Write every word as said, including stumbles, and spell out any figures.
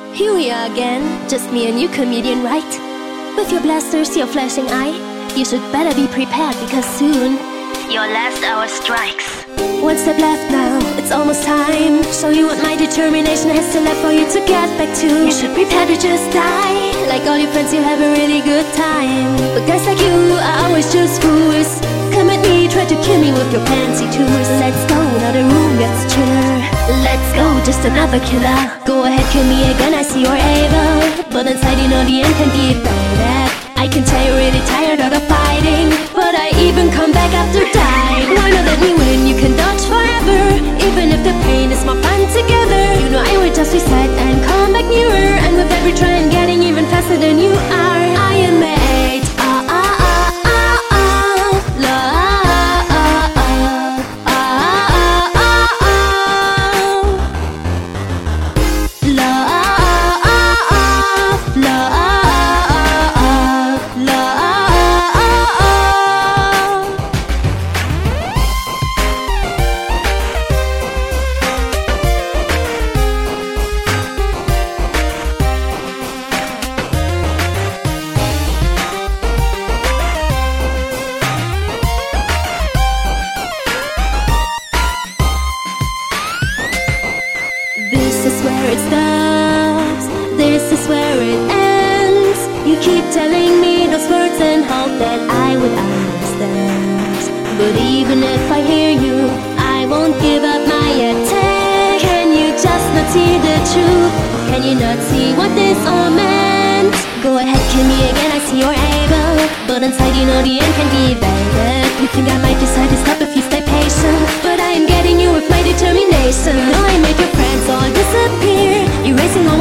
Here we are again, just me and you, comedian, right? With your blasters, your flashing eye, you should better be prepared because soon your last hour strikes. One step left now, it's almost time. Show you what my determination has still left for you to get back to. You should prepare to just die. Like all your friends, you have a really good time. But guys like you are always just fools. Come at me, try to kill me with your fancy tours. Let's go, now the room gets chiller. Let's go, just another killer. Go ahead, kill me again, I see you're able. But inside you know the end can be bad. I can tell you're really tired of the fighting, but I even come back after dying. Why not let me win? You can dodge forever, even if the pain is more fun together. You know I will just reset and come back nearer. And with every try I'm getting even faster than you are. I am made, ah ah ah ah ah, love, ah ah ah ah ah, love, love. This is where it stops, this is where it ends. You keep telling me those words and hope that I would understand. But even if I hear you, I won't give up my attack. Can you just not see the truth? Can you not see what this all meant? Go ahead, kill me again, I see you're able. But inside you know the end can be bad. You think I might decide to stop if you stay patient, but I am getting you with my determination. Now I make your friends all disappear, erasing all